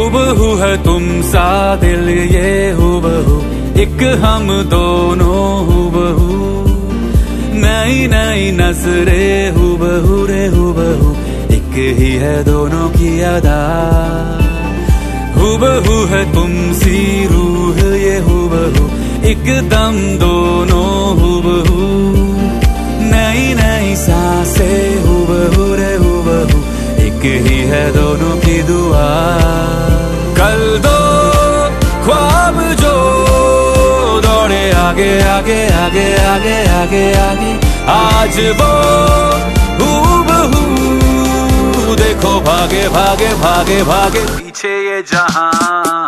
हूबहू है तुम सा दिल ये हूबहू, एक हम दोनों हूबहू, नई नई नजरे हूबहू रे हूबहू, एक ही है दोनों की अदा। हूबहू है तुमसी रूह ये हूबहू, एकदम दोनों हूबहू, नई नई सांसें हूबहू रे हूबहू, एक ही है दोनों की दुआ। कल दो ख्वाब जो दौड़े आगे आगे आगे आगे आगे आगे, आज वो हूबहू देखो भागे भागे भागे भागे पीछे ये जहां।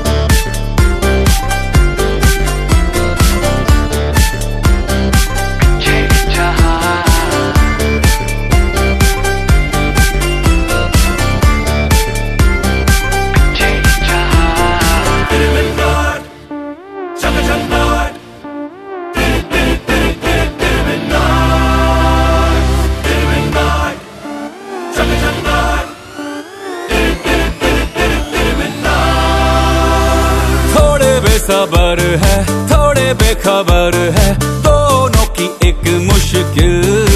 सबर है थोड़े बेखबर है दोनों की एक मुश्किल,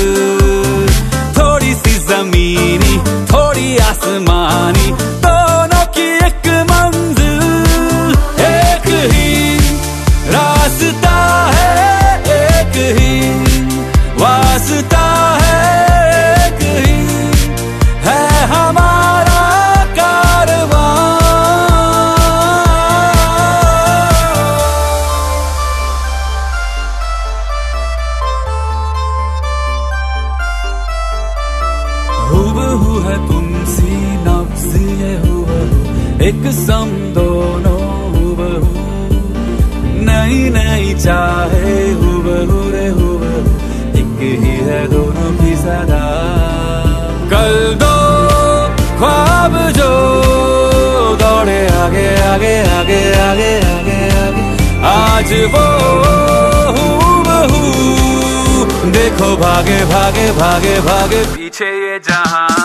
थोड़ी सी जमीनी थोड़ी आसमानी, दोनों की एक मंजिल, एक ही रास्ता है एक ही वास्ता है, एक ही है हमारा हूबहू है तुमसी नफ्स ये हूबहू, एक सम दोनों हूबहू, नई नई चाहे हूबहू रे हूबहू, एक ही है दोनों की सदा। कल दो ख्वाब जो दौड़े आगे आगे आगे आगे आगे आगे, आज वो हूबहू देखो भागे भागे भागे भागे पीछे ये जहां।